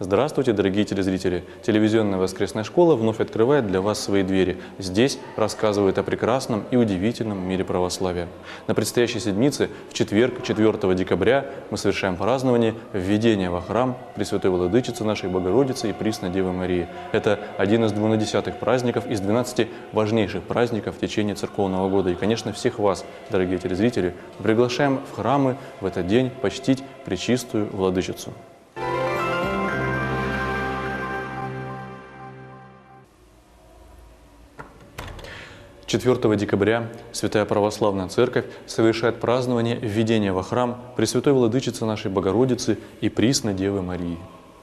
Здравствуйте, дорогие телезрители! Телевизионная воскресная школа вновь открывает для вас свои двери. Здесь рассказывают о прекрасном и удивительном мире православия. На предстоящей седмице, в четверг, 4 декабря, мы совершаем празднование введения во храм Пресвятой Владычицы нашей Богородицы и Пресной Девы Марии. Это один из 12 праздников из 12 важнейших праздников в течение церковного года. И, конечно, всех вас, дорогие телезрители, приглашаем в храмы в этот день почтить Пречистую Владычицу. 4 декабря Святая Православная Церковь совершает празднование введения во храм Пресвятой Владычицы нашей Богородицы и Пресной Девы Марии.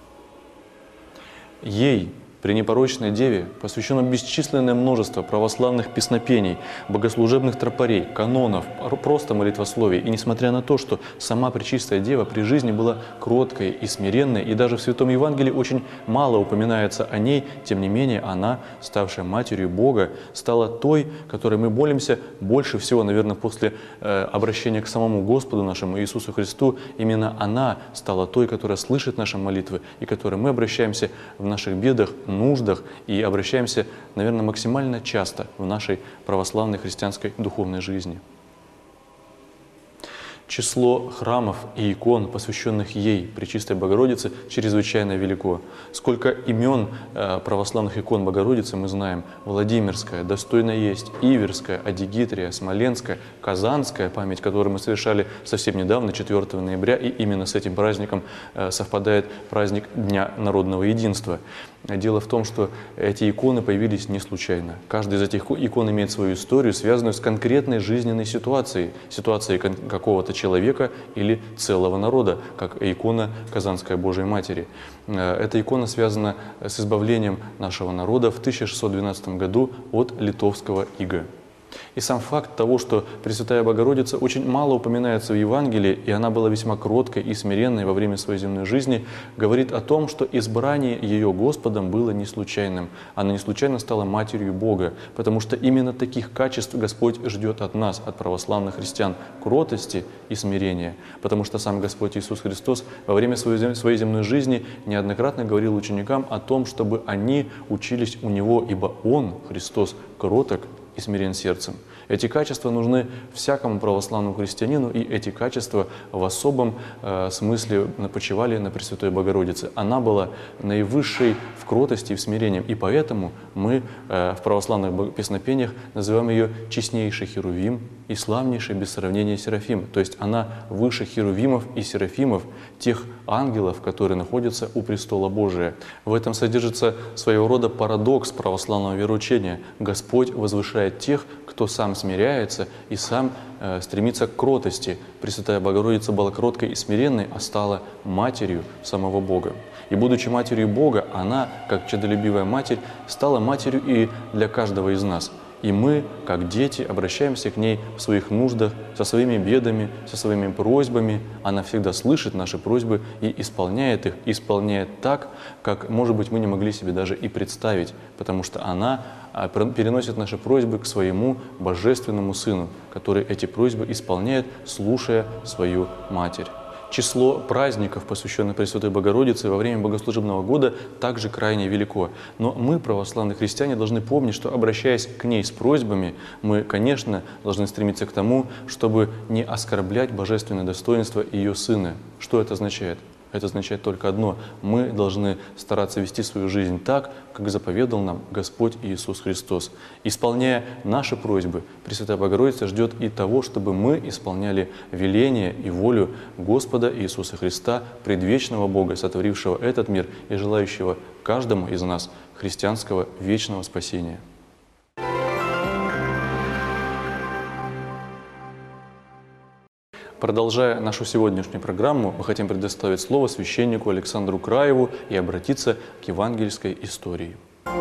Ей, пренепорочной Деве, посвящено бесчисленное множество православных песнопений, богослужебных тропарей, канонов, просто молитвословий. И несмотря на то, что сама Пречистая Дева при жизни была кроткой и смиренной, и даже в Святом Евангелии очень мало упоминается о ней, тем не менее она, ставшая Матерью Бога, стала той, которой мы молимся больше всего, наверное, после обращения к самому Господу нашему Иисусу Христу. Именно она стала той, которая слышит наши молитвы, и к которой мы обращаемся в наших бедах, нуждах и обращаемся, наверное, максимально часто в нашей православной христианской духовной жизни. Число храмов и икон, посвященных ей, Пречистой Богородице, чрезвычайно велико. Сколько имен православных икон Богородицы мы знаем. Владимирская, Достойно есть, Иверская, Адигитрия, Смоленская, Казанская, память которой мы совершали совсем недавно, 4 ноября, и именно с этим праздником совпадает праздник Дня народного единства. Дело в том, что эти иконы появились не случайно. Каждая из этих икон имеет свою историю, связанную с конкретной жизненной ситуацией какого-то человека или целого народа, как икона Казанская Божией Матери. Эта икона связана с избавлением нашего народа в 1612 году от литовского ига. И сам факт того, что Пресвятая Богородица очень мало упоминается в Евангелии, и она была весьма кроткой и смиренной во время своей земной жизни, говорит о том, что избрание ее Господом было не случайным. Она не случайно стала Матерью Бога, потому что именно таких качеств Господь ждет от нас, от православных христиан, кротости и смирения. Потому что сам Господь Иисус Христос во время своей земной жизни неоднократно говорил ученикам о том, чтобы они учились у Него, ибо Он, Христос, кроток и смирен сердцем. Эти качества нужны всякому православному христианину, и эти качества в особом смысле почивали на Пресвятой Богородице. Она была наивысшей в кротости и в смирении, и поэтому мы в православных песнопениях называем ее честнейший Херувим и славнейший без сравнения Серафим. То есть она выше Херувимов и Серафимов, тех ангелов, которые находятся у престола Божия. В этом содержится своего рода парадокс православного вероучения. Господь возвышает тех, кто сам смиряется и сам стремится к кротости. Пресвятая Богородица была кроткой и смиренной, а стала матерью самого Бога. И будучи матерью Бога, она, как чадолюбивая матерь, стала матерью и для каждого из нас. И мы, как дети, обращаемся к ней в своих нуждах, со своими бедами, со своими просьбами. Она всегда слышит наши просьбы и исполняет их, исполняет так, как, может быть, мы не могли себе даже и представить, потому что она переносит наши просьбы к своему Божественному Сыну, который эти просьбы исполняет, слушая свою Матерь. Число праздников, посвященных Пресвятой Богородице во время богослужебного года, также крайне велико. Но мы, православные христиане, должны помнить, что, обращаясь к ней с просьбами, мы, конечно, должны стремиться к тому, чтобы не оскорблять божественное достоинство ее Сына. Что это означает? Это означает только одно. Мы должны стараться вести свою жизнь так, как заповедал нам Господь Иисус Христос. Исполняя наши просьбы, Пресвятая Богородица ждет и того, чтобы мы исполняли веление и волю Господа Иисуса Христа, предвечного Бога, сотворившего этот мир и желающего каждому из нас христианского вечного спасения. Продолжая нашу сегодняшнюю программу, мы хотим предоставить слово священнику Александру Краеву и обратиться к евангельской истории.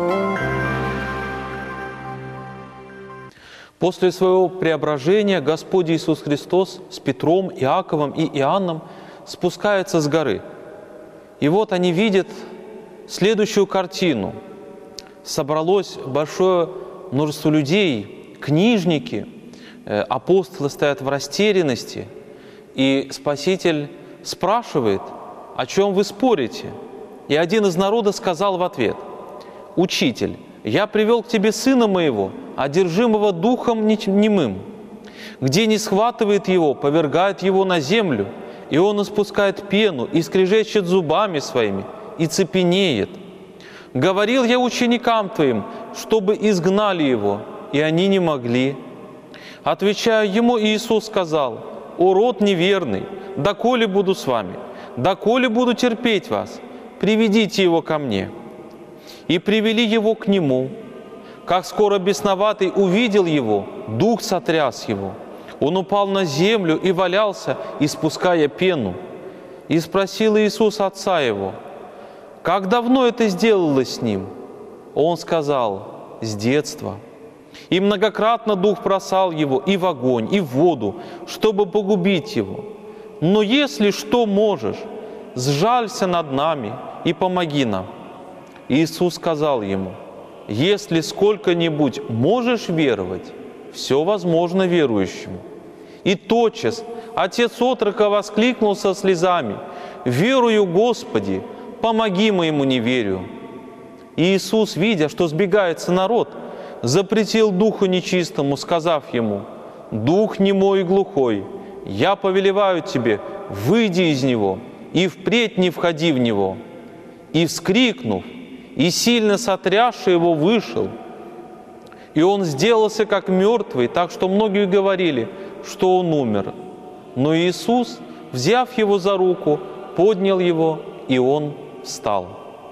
После своего преображения Господь Иисус Христос с Петром, Иаковом и Иоанном спускается с горы. И вот они видят следующую картину. Собралось большое множество людей, книжники, апостолы стоят в растерянности, и Спаситель спрашивает: о чем вы спорите? И один из народа сказал в ответ: «Учитель, я привел к тебе сына моего, одержимого духом немым. Где не схватывает его, повергает его на землю, и он испускает пену, и скрежещет зубами своими, и цепенеет. Говорил я ученикам твоим, чтобы изгнали его, и они не могли». Отвечая ему, Иисус сказал: «О род неверный, доколе буду с вами, доколе буду терпеть вас, приведите его ко мне». И привели его к нему. Как скоро бесноватый увидел его, дух сотряс его. Он упал на землю и валялся, испуская пену. И спросил Иисус отца его: «Как давно это сделалось с ним?» Он сказал: «С детства». И многократно дух бросал его и в огонь, и в воду, чтобы погубить его. Но если что можешь, сжалься над нами и помоги нам». Иисус сказал ему: «Если сколько-нибудь можешь веровать, все возможно верующему». И тотчас отец отрока воскликнул со слезами: «Верую, Господи, помоги моему неверию». И Иисус, видя, что сбегается народ, запретил духу нечистому, сказав ему: «Дух немой и глухой, я повелеваю тебе, выйди из него, и впредь не входи в него». И, вскрикнув, и сильно сотрясший его, вышел. И он сделался как мертвый, так что многие говорили, что он умер. Но Иисус, взяв его за руку, поднял его, и он встал.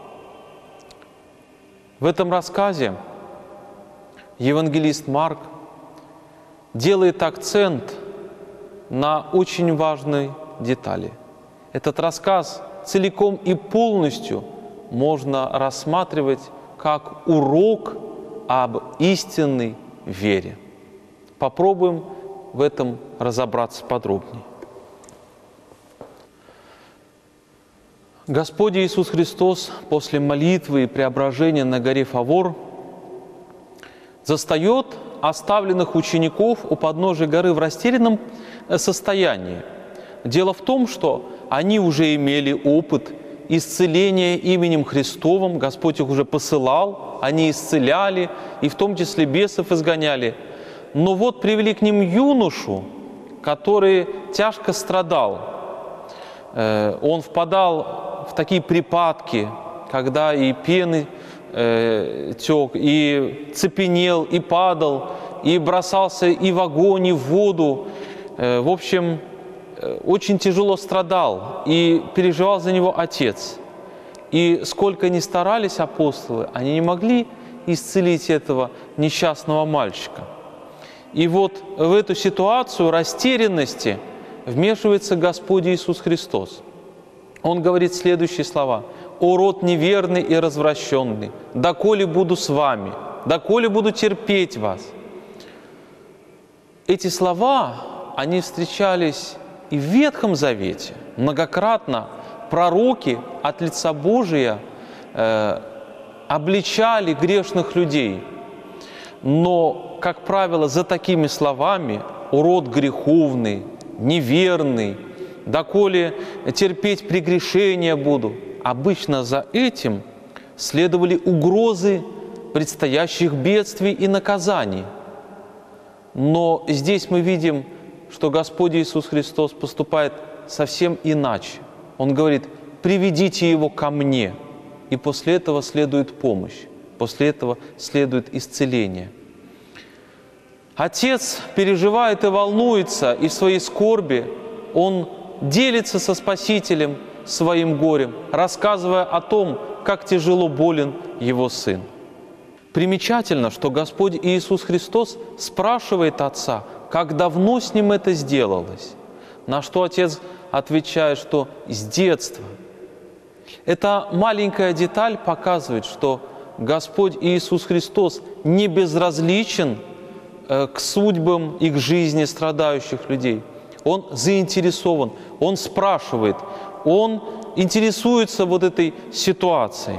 В этом рассказе евангелист Марк делает акцент на очень важной детали. Этот рассказ целиком и полностью можно рассматривать как урок об истинной вере. Попробуем в этом разобраться подробнее. Господь Иисус Христос после молитвы и преображения на горе Фавор застает оставленных учеников у подножия горы в растерянном состоянии. Дело в том, что они уже имели опыт исцеления именем Христовым, Господь их уже посылал, они исцеляли, и в том числе бесов изгоняли. Но вот привели к ним юношу, который тяжко страдал. Он впадал в такие припадки, когда и пены тек, и цепенел, и падал, и бросался и в огонь, и в воду. В общем, очень тяжело страдал, и переживал за него отец. И сколько ни старались апостолы, они не могли исцелить этого несчастного мальчика. И вот в эту ситуацию растерянности вмешивается Господь Иисус Христос. Он говорит следующие слова: «О род неверный и развращенный, доколе буду с вами, доколе буду терпеть вас». Эти слова, они встречались и в Ветхом Завете. Многократно пророки от лица Божия обличали грешных людей. Но, как правило, за такими словами «о род греховный», «неверный», «доколе терпеть прегрешения буду», обычно за этим следовали угрозы предстоящих бедствий и наказаний. Но здесь мы видим, что Господь Иисус Христос поступает совсем иначе. Он говорит: «Приведите его ко мне». И после этого следует помощь, после этого следует исцеление. Отец переживает и волнуется, и в своей скорби он делится со Спасителем своим горем, рассказывая о том, как тяжело болен его сын. Примечательно, что Господь Иисус Христос спрашивает Отца, как давно с ним это сделалось, на что Отец отвечает, что с детства. Эта маленькая деталь показывает, что Господь Иисус Христос не безразличен к судьбам и к жизни страдающих людей. Он заинтересован, Он спрашивает, Он интересуется вот этой ситуацией.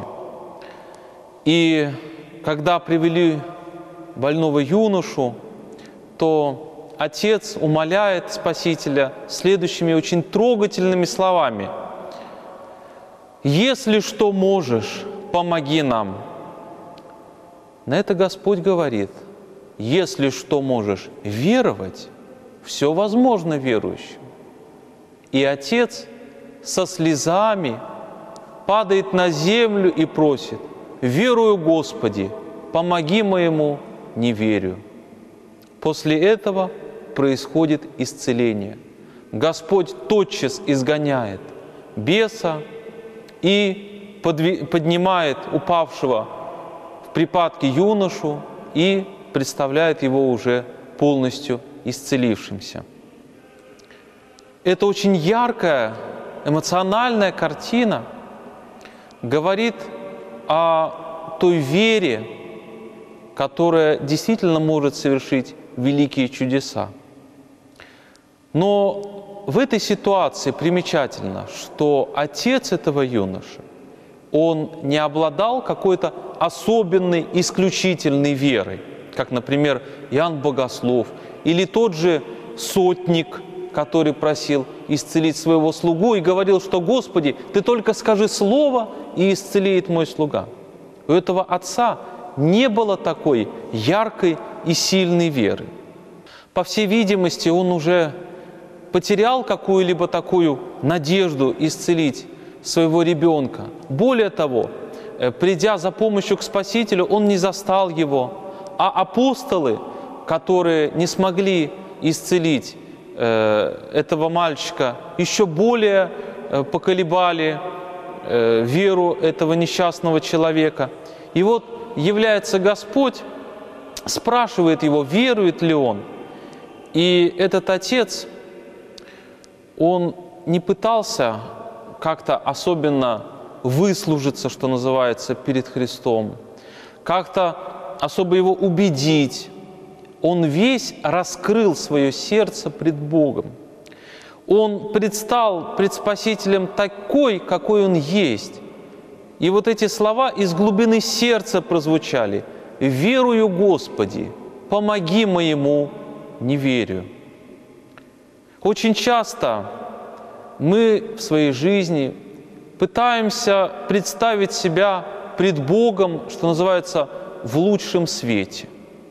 И когда привели больного юношу, то Отец умоляет Спасителя следующими очень трогательными словами. если что можешь, помоги нам. На это Господь говорит: если что можешь веровать, все возможно верующим. И отец со слезами падает на землю и просит: верую, Господи, помоги моему неверию. После этого происходит исцеление. Господь тотчас изгоняет беса и поднимает упавшего в припадке юношу и представляет его уже полностью исцелившимся. Это очень яркая, эмоциональная картина говорит о той вере, которая действительно может совершить великие чудеса. Но в этой ситуации примечательно, что отец этого юноши, он не обладал какой-то особенной, исключительной верой, как, например, Иоанн Богослов или тот же сотник, который просил исцелить своего слугу и говорил, что «Господи, Ты только скажи слово, и исцелеет мой слуга». У этого отца не было такой яркой и сильной веры. По всей видимости, он уже потерял какую-либо такую надежду исцелить своего ребенка. Более того, придя за помощью к Спасителю, он не застал его, а апостолы, которые не смогли исцелить этого мальчика, еще более поколебали веру этого несчастного человека. И вот является Господь, спрашивает его, верует ли он. И этот отец, он не пытался как-то особенно выслужиться, что называется, перед Христом, как-то особо его убедить. Он весь раскрыл свое сердце пред Богом. Он предстал пред Спасителем такой, какой он есть. И вот эти слова из глубины сердца прозвучали: «Верую, Господи, помоги моему неверию». Очень часто мы в своей жизни пытаемся представить себя пред Богом, что называется, в лучшем свете.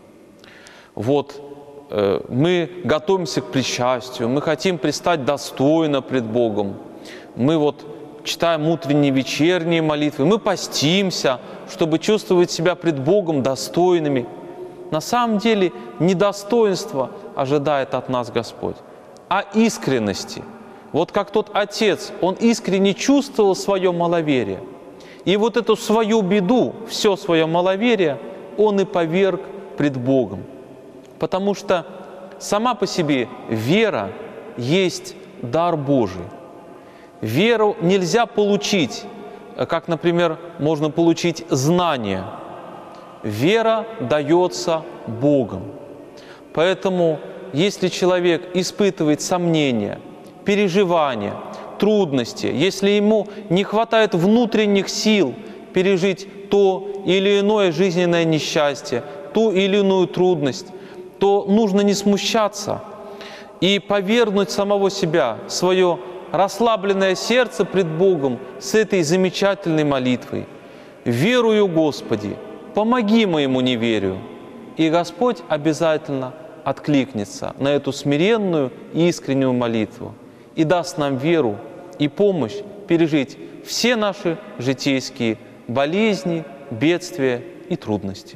Вот мы готовимся к причастию, мы хотим предстать достойно пред Богом, мы вот читаем утренние, вечерние молитвы, мы постимся, чтобы чувствовать себя пред Богом достойными. На самом деле недостоинство ожидает от нас Господь, а искренности. Вот как тот отец, он искренне чувствовал свое маловерие. И вот эту свою беду, все свое маловерие, он и поверг пред Богом. Потому что сама по себе вера есть дар Божий. Веру нельзя получить, как, например, можно получить знание. Вера дается Богом. Поэтому, если человек испытывает сомнения, переживания, трудности, если ему не хватает внутренних сил пережить то или иное жизненное несчастье, ту или иную трудность, то нужно не смущаться и повергнуть самого себя, свое расслабленное сердце пред Богом с этой замечательной молитвой. «Верую, Господи, помоги моему неверию». И Господь обязательно откликнется на эту смиренную и искреннюю молитву и даст нам веру и помощь пережить все наши житейские болезни, бедствия и трудности.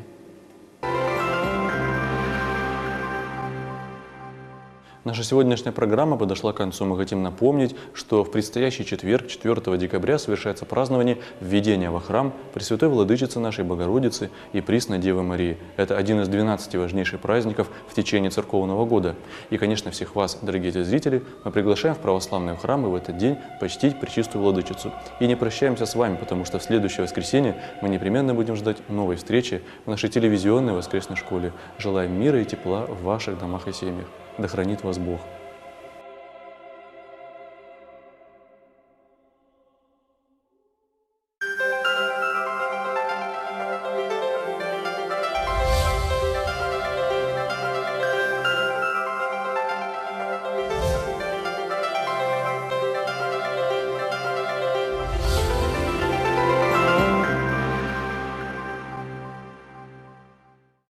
Наша сегодняшняя программа подошла к концу. Мы хотим напомнить, что в предстоящий четверг, 4 декабря, совершается празднование введения во храм Пресвятой Владычицы нашей Богородицы и Пресной Девы Марии. Это один из 12 важнейших праздников в течение церковного года. И, конечно, всех вас, дорогие телезрители, мы приглашаем в православные храмы в этот день почтить Пречистую Владычицу. И не прощаемся с вами, потому что в следующее воскресенье мы непременно будем ждать новой встречи в нашей телевизионной воскресной школе. Желаем мира и тепла в ваших домах и семьях. Да хранит вас Бог!